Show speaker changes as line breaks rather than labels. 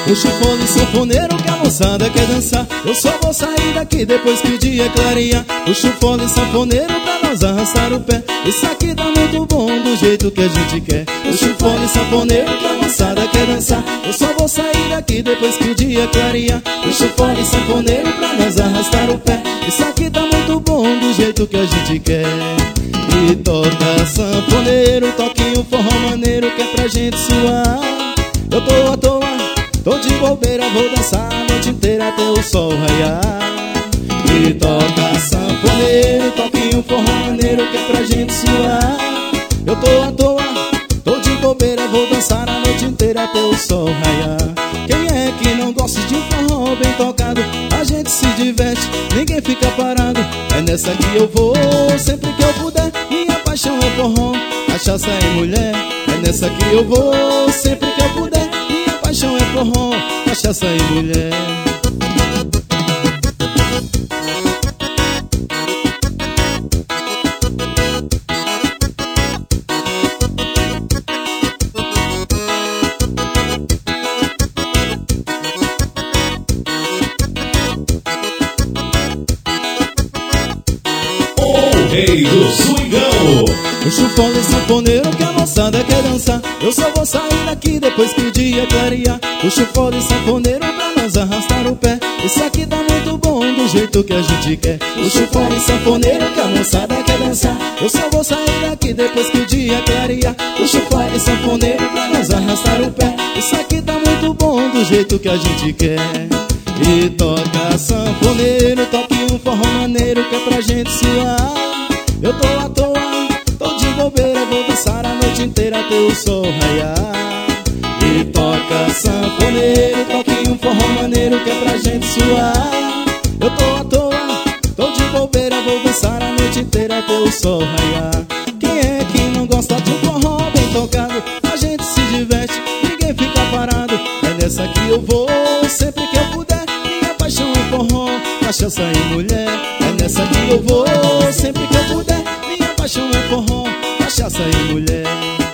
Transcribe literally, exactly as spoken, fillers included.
Puxa o fole sanfoneiro que a moçada quer dançar. Eu só vou sair daqui depois que o dia clarear. Puxa o fole sanfoneiro pra nós arrastar o pé. Isso aqui tá muito bom do jeito que a gente quer. Puxa o fole sanfoneiro que a moçada quer dançar. Eu só vou sair daqui depois que o dia clarear. Puxa o fole sanfoneiro pra nós arrastar o pé. Isso aqui tá muito bom do jeito que a gente quer. E toca sanfoneiro, toquinho forró maneiro que é pra gente suar. Eu tô à toa, tô de bobeira, vou dançar a noite inteira até o sol raiar. E toca sanfoneiro, toquinho forró maneiro que é pra gente suar. Eu tô à toa, tô de bobeira, vou dançar a noite inteira até o sol raiar. Quem é que não gosta de um forró bem tocado? A gente se diverte, ninguém fica parado. É nessa que eu vou, sempre que eu puder. Minha paixão é forró, cachaça e mulher. É nessa que eu vou, sempre que eu puder. Minha paixão é forró, cachaça e mulher.
Rei do swingão.
Puxa o fole sanfoneiro que a moçada quer dançar. Eu só vou sair daqui depois que o dia clarear. Puxa o fole sanfoneiro pra nós arrastar o pé. Isso aqui tá muito bom do jeito que a gente quer. Puxa o fole sanfoneiro que a moçada quer dançar. Eu só vou sair daqui depois que o dia clarear. Puxa o fole sanfoneiro pra nós arrastar o pé. Isso aqui tá muito bom do jeito que a gente quer. E toca sanfoneiro, toque um forró maneiro que é pra gente suar. Eu tô à toa, tô de bobeira, vou dançar a noite inteira até o sol raiar. E toca sanfoneiro, toque um forró maneiro que é pra gente suar. Eu tô à toa, tô de bobeira, vou dançar a noite inteira até o sol raiar. Quem é que não gosta de um forró bem tocado? A gente se diverte, ninguém fica parado. É nessa que eu vou, sempre que eu puder. Minha paixão é forró, cachaça e mulher. É nessa que eu vou, sempre que eu puder. Minha paixão é forró, cachaça e mulher.